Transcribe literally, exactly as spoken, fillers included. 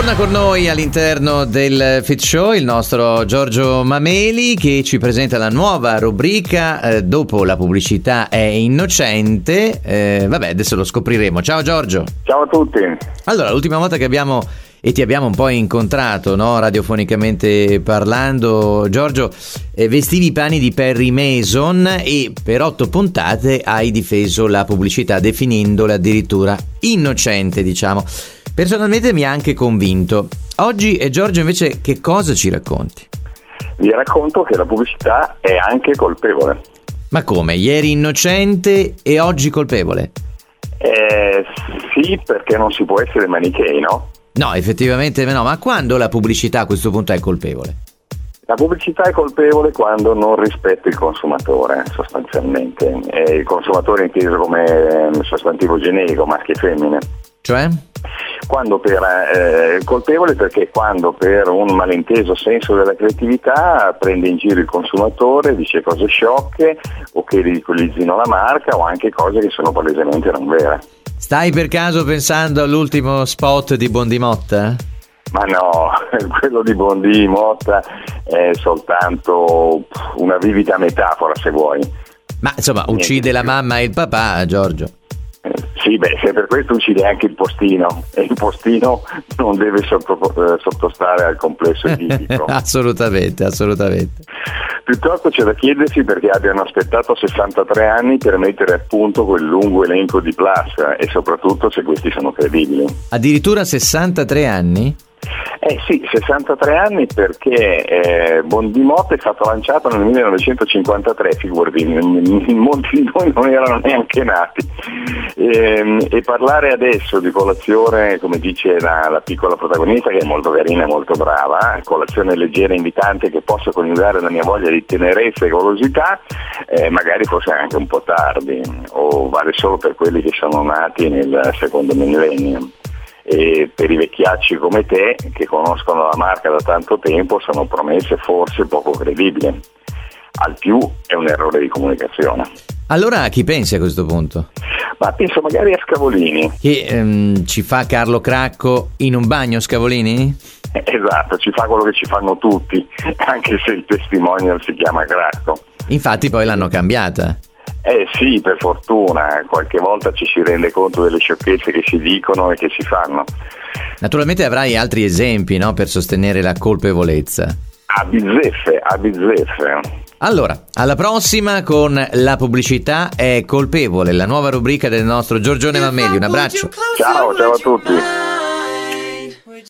Torna con noi all'interno del Fit Show il nostro Giorgio Mameli, che ci presenta la nuova rubrica eh, Dopo la pubblicità è innocente. Eh, vabbè, adesso lo scopriremo. Ciao Giorgio. Ciao a tutti. Allora, l'ultima volta che abbiamo e ti abbiamo un po' incontrato, no, radiofonicamente parlando, Giorgio, eh, vestivi i panni di Perry Mason e per otto puntate hai difeso la pubblicità definendola addirittura innocente, diciamo. Personalmente mi ha anche convinto. Oggi, e Giorgio, invece, che cosa ci racconti? Vi racconto che la pubblicità è anche colpevole. Ma come? Ieri innocente e oggi colpevole? Eh, sì, perché non si può essere manichei, no? No, effettivamente no, ma quando la pubblicità a questo punto è colpevole? La pubblicità è colpevole quando non rispetta il consumatore, sostanzialmente. È il consumatore inteso come sostantivo generico, maschio e femmine. Cioè? Quando per eh, colpevole perché quando per un malinteso senso della creatività prende in giro il consumatore, dice cose sciocche o che ridicolizzino la marca o anche cose che sono palesemente non vere. Stai per caso pensando all'ultimo spot di Bondi Motta? Ma no, quello di Bondi Motta è soltanto una vivida metafora, se vuoi. Ma insomma, uccide la mamma e il papà, Giorgio. Sì, beh, se per questo uccide anche il postino, e il postino non deve sotto, eh, sottostare al complesso edifico. Assolutamente, assolutamente. Piuttosto c'è da chiedersi perché abbiano aspettato sessantatré anni per mettere a punto quel lungo elenco di plus e soprattutto se questi sono credibili. Addirittura sessantatré anni? Eh sì, sessantatré anni perché eh, Bondi Motta è stato lanciato nel millenovecentocinquantatré, figurati, molti di noi non erano neanche nati. E, e parlare adesso di colazione, come dice la, la piccola protagonista, che è molto carina e molto brava, colazione leggera e invitante che possa coniugare la mia voglia di tenerezza e golosità, eh, magari forse anche un po' tardi, o vale solo per quelli che sono nati nel secondo millennio. E per i vecchiacci come te che conoscono la marca da tanto tempo sono promesse forse poco credibili. Al più è un errore di comunicazione. Allora a chi pensi a questo punto? Ma penso magari a Scavolini. Che ehm, ci fa Carlo Cracco in un bagno, Scavolini? Eh, esatto, ci fa quello che ci fanno tutti, anche se il testimonial si chiama Cracco. Infatti poi l'hanno cambiata. Eh sì, per fortuna, qualche volta ci si rende conto delle sciocchezze che si dicono e che si fanno. Naturalmente avrai altri esempi, no, per sostenere la colpevolezza. A bizzeffe, a bizzeffe. Allora, alla prossima con La pubblicità è colpevole, la nuova rubrica del nostro Giorgione Mameli. Un abbraccio. Ciao, ciao a tutti.